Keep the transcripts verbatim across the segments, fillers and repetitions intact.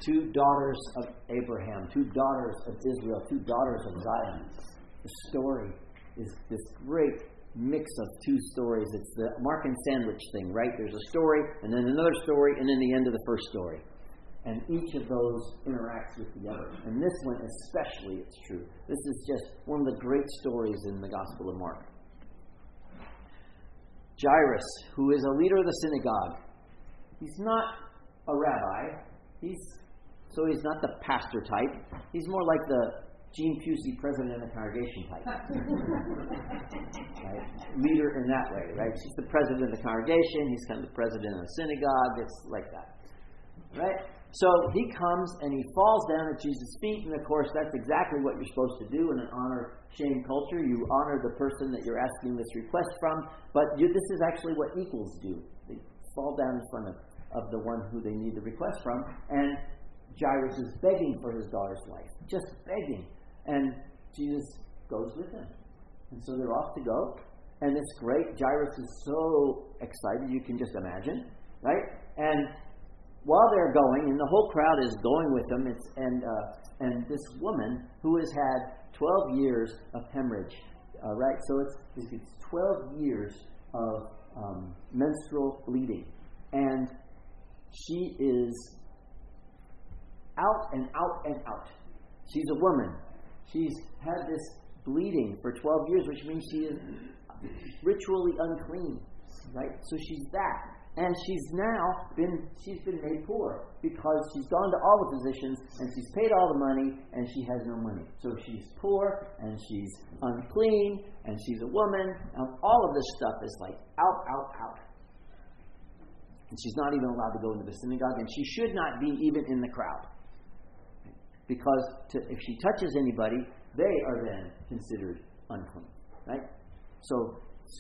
two daughters of Abraham, two daughters of Israel, two daughters of Zion. The story is this great mix of two stories. It's the Mark and Sandwich thing, right? There's a story, and then another story, and then the end of the first story. And each of those interacts with the other. And this one especially, it's true. This is just one of the great stories in the Gospel of Mark. Jairus, who is a leader of the synagogue, he's not a rabbi. He's so he's not the pastor type. He's more like the Gene Pusey, president of the congregation type. Right? Leader in that way, right? He's the president of the congregation. He's kind of the president of the synagogue. It's like that, right? So he comes and he falls down at Jesus' feet, and of course that's exactly what you're supposed to do in an honor-shame culture. You honor the person that you're asking this request from, but you, this is actually what equals do. They fall down in front of, of the one who they need the request from, and Jairus is begging for his daughter's life, just begging, and Jesus goes with him. And so they're off to go, and it's great. Jairus is so excited, you can just imagine, right? And while they're going, and the whole crowd is going with them, it's, and uh, and this woman who has had twelve years of hemorrhage, uh, right? So it's, it's twelve years of um, menstrual bleeding. And she is out and out and out. She's a woman. She's had this bleeding for twelve years, which means she is ritually unclean, right? So she's that. And she's now been, she's been made poor because she's gone to all the physicians and she's paid all the money and she has no money. So she's poor and she's unclean and she's a woman, and all of this stuff is like out, out, out. And she's not even allowed to go into the synagogue, and she should not be even in the crowd. Because to, if she touches anybody, they are then considered unclean. Right? So,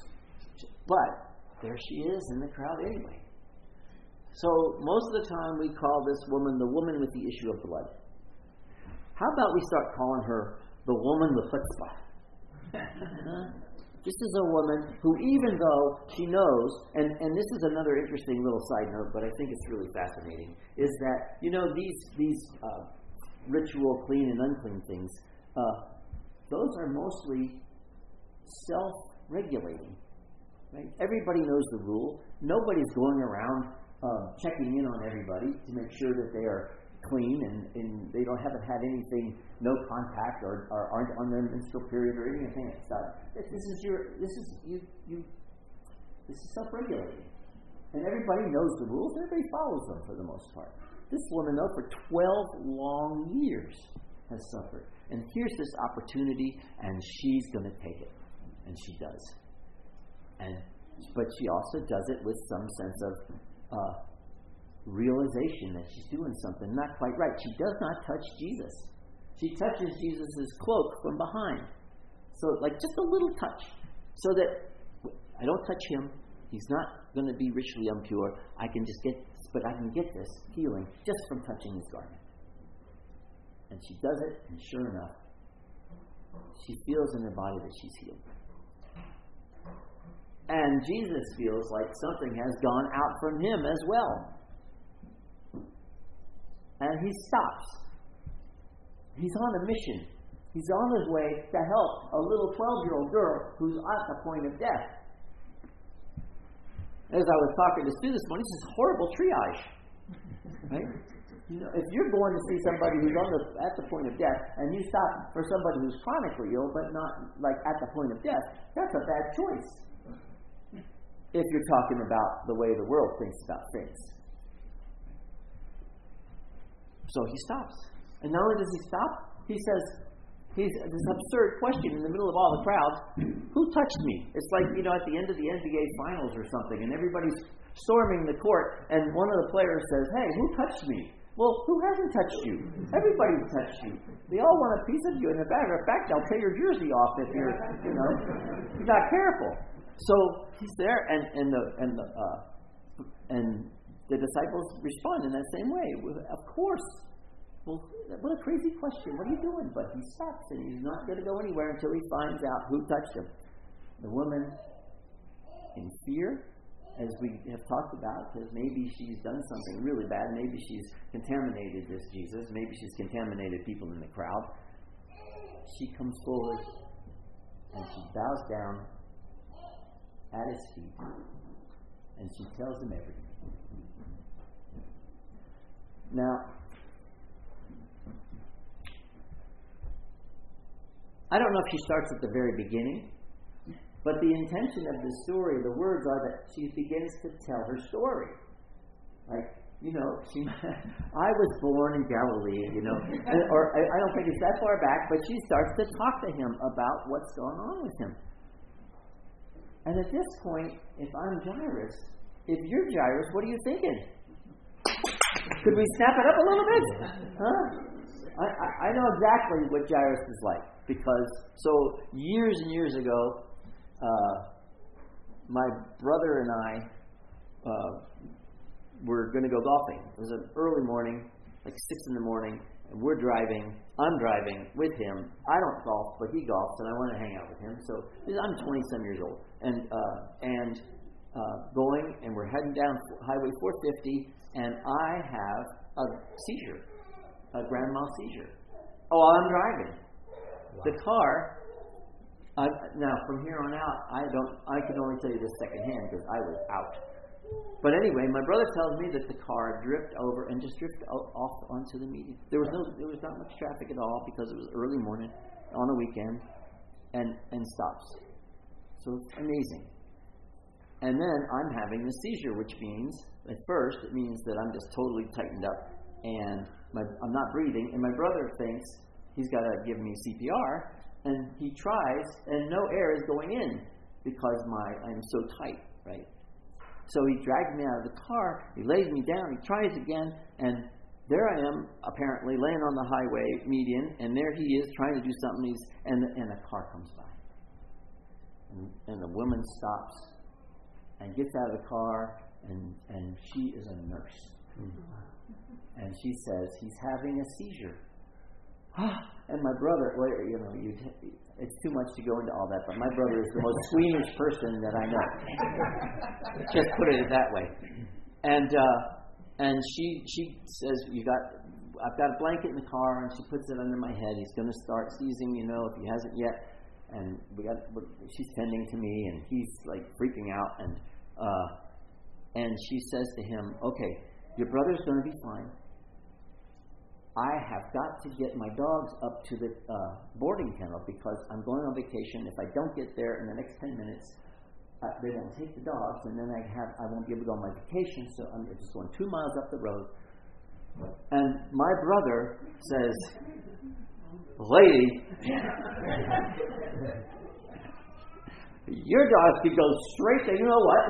but there she is in the crowd anyway. So most of the time we call this woman the woman with the issue of blood. How about we start calling her the woman with chutzpah? This is a woman who, even though she knows, and, and this is another interesting little side note, but I think it's really fascinating, is that, you know, these these uh, ritual clean and unclean things, uh, those are mostly self-regulating. Right? Everybody knows the rule. Nobody's going around uh, checking in on everybody to make sure that they are clean and, and they don't haven't had anything, no contact, or, or aren't on their menstrual period or anything like that. This is your. This is you. You. This is self-regulating, and everybody knows the rules. Everybody follows them for the most part. This woman, though, for twelve long years has suffered, and here's this opportunity, and she's going to take it, and she does. And, but she also does it with some sense of uh, realization that she's doing something not quite right. She does not touch Jesus. She touches Jesus' cloak from behind. So, like, just a little touch. So that I don't touch him. He's not going to be ritually impure. I can just get, but I can get this healing just from touching his garment. And she does it, and sure enough, she feels in her body that she's healed. And Jesus feels like something has gone out from him as well. And he stops. He's on a mission. He's on his way to help a little twelve-year-old girl who's at the point of death. As I was talking to Stu this morning, this is horrible triage. Right? You know, if you're going to see somebody who's on the, at the point of death, and you stop for somebody who's chronically ill, but not like at the point of death, that's a bad choice. If you're talking about the way the world thinks about things. So he stops. And not only does he stop, he says, he's this absurd question in the middle of all the crowd, who touched me? It's like, you know, at the end of the N B A finals or something, and everybody's storming the court, and one of the players says, hey, who touched me? Well, who hasn't touched you? Everybody's touched you. They all want a piece of you. And as a matter of fact, they'll tear your jersey off if you're, you know, you're not careful. So he's there, and and the and the uh, and the disciples respond in that same way. Of course. Well, what a crazy question. What are you doing? But he stops, and he's not going to go anywhere until he finds out who touched him. The woman, in fear as we have talked about, because maybe she's done something really bad. Maybe she's contaminated this Jesus. Maybe she's contaminated people in the crowd. She comes forward and she bows down at his feet and she tells him everything. Now, I don't know if she starts at the very beginning, but the intention of the story, the words are that she begins to tell her story. Like, you know, she, I was born in Galilee, you know, or I, I don't think it's that far back, but she starts to talk to him about what's going on with him. And at this point, if I'm Jairus, if you're Jairus, what are you thinking? Could we snap it up a little bit? Huh? I, I, I know exactly what Jairus is like, because so years and years ago, uh, my brother and I uh, were going to go golfing. It was an early morning, like six in the morning, and we're driving. I'm driving with him. I don't golf, but he golfs, and I want to hang out with him. So I'm twenty-seven years old, and uh, and uh, going, and we're heading down Highway four fifty, and I have a seizure, a grand mal seizure. Oh, while I'm driving. Wow. The car. Uh, now, from here on out, I don't. I can only tell you this secondhand because I was out. But anyway, my brother tells me that the car drifted over and just drifted off onto the median. There was no, there was not much traffic at all because it was early morning on a weekend, and and stops. So it's amazing. And then I'm having the seizure, which means at first it means that I'm just totally tightened up and my, I'm not breathing. And my brother thinks he's got to give me C P R, and he tries, and no air is going in because my I'm so tight, right? So he drags me out of the car, he lays me down, he tries again, and there I am, apparently laying on the highway median, and there he is trying to do something, he's, and, and a car comes by. And, and the woman stops and gets out of the car, and, and she is a nurse. Mm-hmm. And she says, he's having a seizure. And my brother, well, you know, you it's too much to go into all that, but my brother is the most squeamish person that I know. Just put it that way. And uh, and she she says, "You got, I've got a blanket in the car," and she puts it under my head. He's going to start seizing, you know, if he hasn't yet. And we got, she's tending to me, and he's like freaking out. And uh, and she says to him, "Okay, your brother's going to be fine. I have got to get my dogs up to the uh, boarding kennel because I'm going on vacation. If I don't get there in the next ten minutes, uh, they won't take the dogs, and then I have I won't be able to go on my vacation. So I'm just going two miles up the road." And my brother says, "Lady, your dogs could go straight to you know what?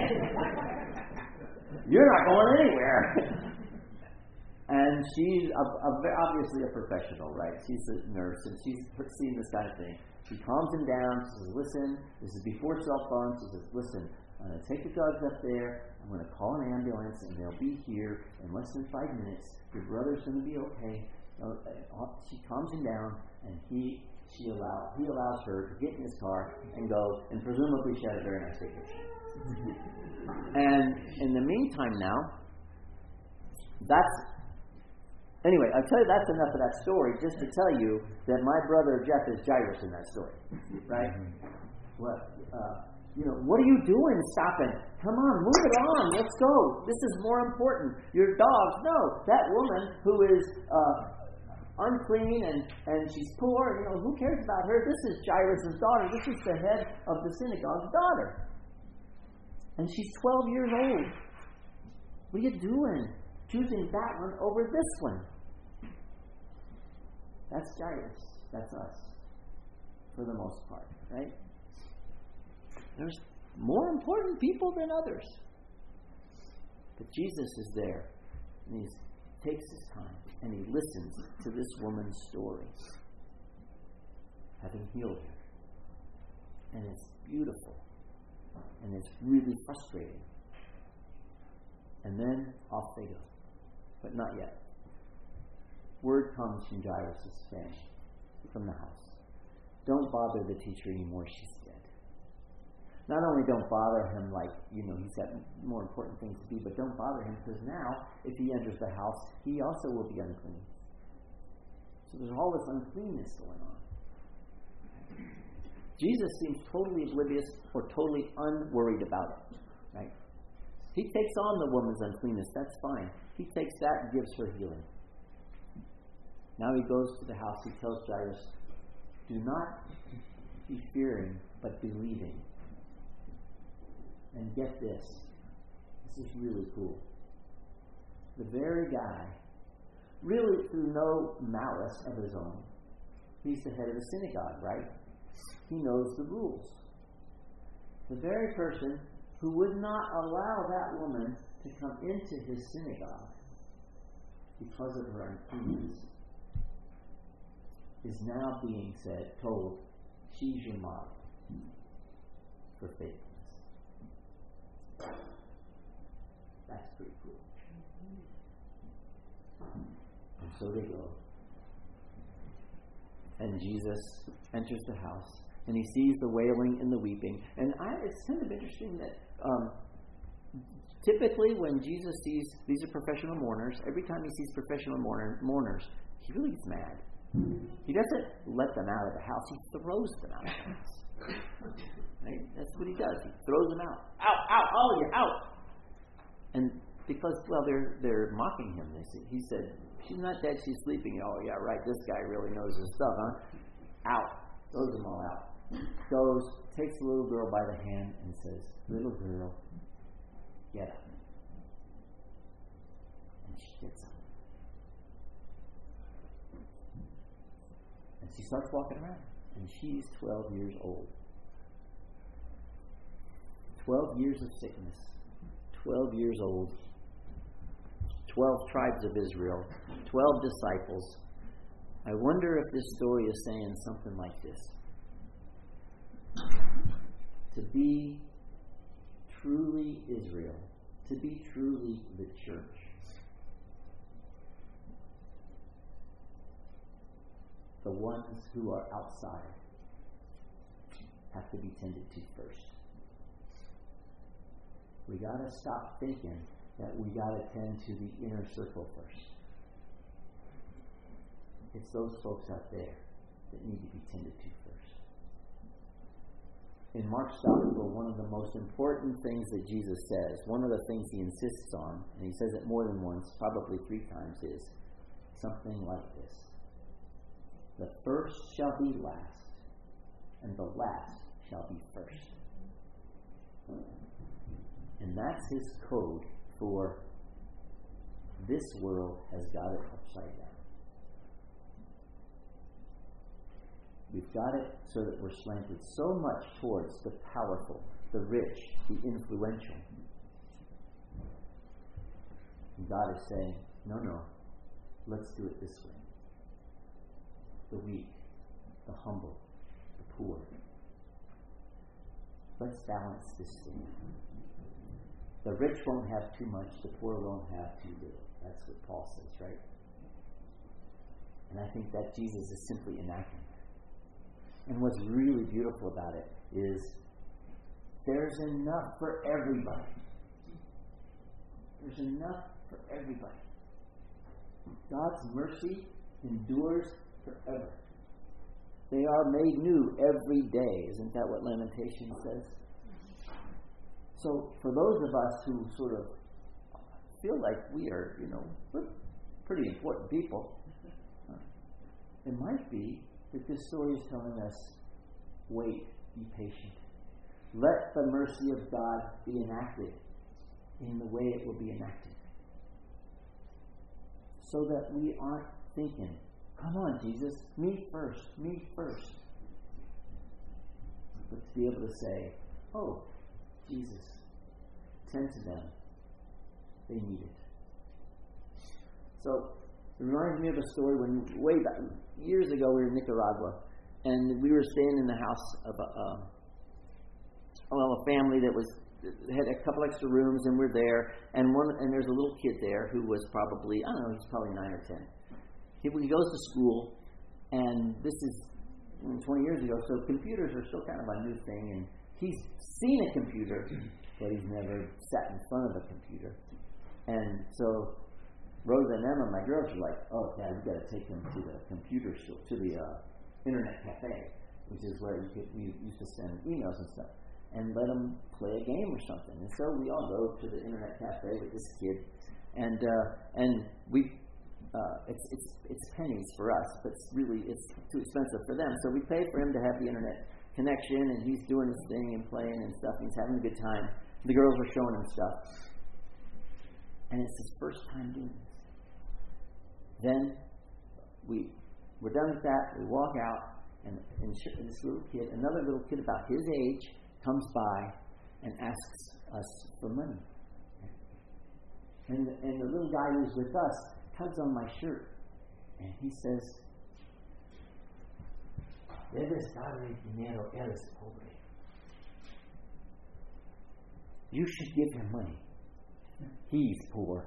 You're not going anywhere." And she's a, a, obviously a professional, right? She's a nurse, and she's seen this kind of thing. She calms him down. She says, "Listen, this is before cell phones." She says, "Listen, I'm going to take the dogs up there. I'm going to call an ambulance, and they'll be here in less than five minutes. Your brother's going to be okay." She calms him down, and he she allow he allows her to get in his car and go, and presumably she had a very nice vacation. And in the meantime, now, that's. Anyway, I'll tell you that's enough of that story just to tell you that my brother Jeff is Jairus in that story, right? What, uh, you know, what are you doing stopping? Come on, move it on. Let's go. This is more important. Your dogs, no. That woman who is uh, unclean and, and she's poor, you know, who cares about her? This is Jairus' daughter. This is the head of the synagogue's daughter. And she's twelve years old. What are you doing? Choosing that one over this one. That's Jairus. That's us. For the most part, right? There's more important people than others. But Jesus is there. And he takes his time. And he listens to this woman's story. Having healed her. And it's beautiful. And it's really frustrating. And then off they go. But not yet. Word comes from Jairus' family, from the house. Don't bother the teacher anymore, she's dead. Not only don't bother him like, you know, he's got more important things to do, but don't bother him because now, if he enters the house, he also will be unclean. So there's all this uncleanness going on. Jesus seems totally oblivious or totally unworried about it. Right? He takes on the woman's uncleanness. That's fine. He takes that and gives her healing. Now he goes to the house. He tells Jairus, do not be fearing, but believing. And get this. This is really cool. The very guy, really through no malice of his own, he's the head of the synagogue, right? He knows the rules. The very person who would not allow that woman to come into his synagogue because of her uncleanness is now being said, told, she's your model for faithfulness. That's pretty cool. And so they go. And Jesus enters the house, and he sees the wailing and the weeping. And I, it's kind of interesting that um, typically when Jesus sees, these are professional mourners, every time he sees professional mourner, mourners, he really gets mad. He doesn't let them out of the house, he throws them out of the house. Right? That's what he does. He throws them out. Out, out, all of you, out. And because, well, they're they're mocking him. They say, he said, she's not dead, she's sleeping. Oh, yeah, right, this guy really knows his stuff, huh? Out. Throws them all out. Goes, takes the little girl by the hand and says, little girl, get up. And she gets up. And she starts walking around. And she's twelve years old. Twelve years of sickness. Twelve years old. Twelve tribes of Israel. Twelve disciples. I wonder if this story is saying something like this. To be truly Israel. To be truly the church. The ones who are outside have to be tended to first. We got to stop thinking that we got to tend to the inner circle first. It's those folks out there that need to be tended to first. In Mark's Gospel, one of the most important things that Jesus says, one of the things he insists on, and he says it more than once, probably three times, is something like this. The first shall be last, and the last shall be first. And that's his code for this world has got it upside down. We've got it so that we're slanted so much towards the powerful, the rich, the influential. And God is saying, no, no, let's do it this way. The weak, the humble, the poor. Let's balance this thing. The rich won't have too much, the poor won't have too little. That's what Paul says, right? And I think that Jesus is simply enacting that. And what's really beautiful about it is there's enough for everybody. There's enough for everybody. God's mercy endures forever. They are made new every day. Isn't that what Lamentation says? So for those of us who sort of feel like we are, you know, we're pretty important people, it might be that this story is telling us, wait, be patient. Let the mercy of God be enacted in the way it will be enacted. So that we aren't thinking, come on, Jesus, me first, me first. But to be able to say, oh, Jesus, tend to them. They need it. So, it reminds me of a story when, way back, years ago, we were in Nicaragua, and we were staying in the house of a, uh, well, a family that was had a couple extra rooms, and we're there, and one, and there's a little kid there who was probably, I don't know, he's probably nine or ten. He, he goes to school, and this is twenty years ago, so computers are still kind of a new thing, and he's seen a computer, but he's never sat in front of a computer. And so Rosa and Emma, my girls, were like, "Oh, Dad, we got to take him to the computer store, to the uh, internet cafe, which is where you could, we used to send emails and stuff, and let him play a game or something." And so we all go to the internet cafe with this kid, and uh, and we uh, it's it's it's pennies for us, but it's really it's too expensive for them. So we pay for him to have the internet connection, and he's doing his thing and playing and stuff. And he's having a good time. The girls were showing him stuff, and it's his first time doing this. Then we we're done with that. We walk out, and, and this little kid, another little kid about his age, comes by and asks us for money. And the, and the little guy who's with us tugs on my shirt, and he says, "Debes darle dinero, él es pobre." You should give him money. He's poor.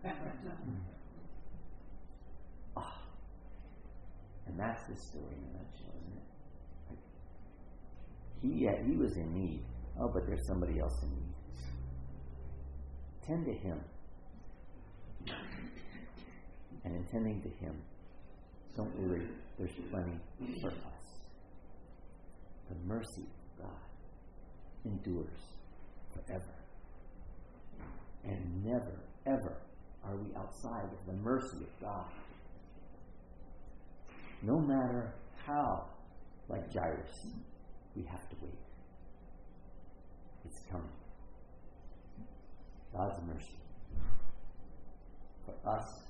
Oh. And that's the story in a nutshell, isn't it? He uh, he was in need. Oh, but there's somebody else in need. Tend to him. And in tending to him, don't worry, there's plenty for us. The mercy of God endures forever. And never, ever are we outside of the mercy of God. No matter how, like Jairus, we have to wait. It's coming. God's mercy for us